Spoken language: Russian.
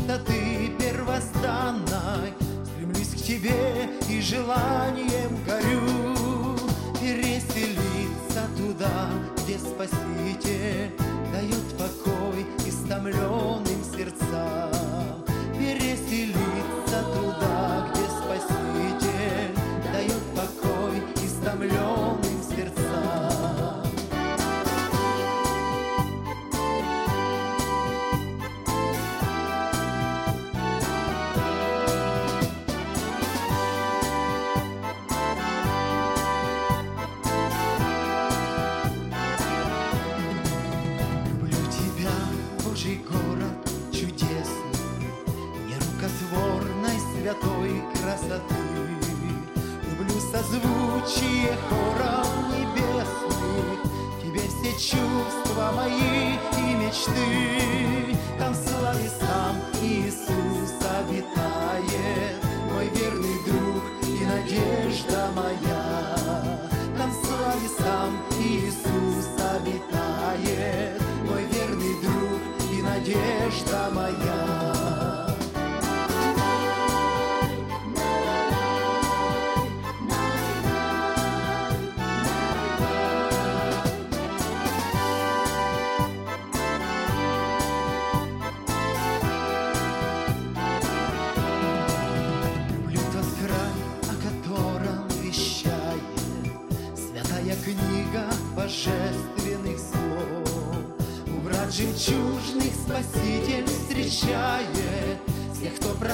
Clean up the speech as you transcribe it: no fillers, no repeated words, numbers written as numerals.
чистоты первозданной. Стремлюсь к тебе и желанием горю переселиться туда, где Спаситель дает покой истомленным сердцам. Переселиться туда, где Спаситель дает покой истомленным сердцам. Божий город чудесный, нерукотворной святой красоты. Люблю созвучие хоров небесных, тебе все чувства мои и мечты. Там в славе сам Иисус обитает, мой верный друг и надежда моя. Там в славе сам Иисус обитает, мой верный друг и надежда моя. Люблю тот край, о котором вещает святая книга божественных слов. У врат жемчужных Спаситель встречает всех, кто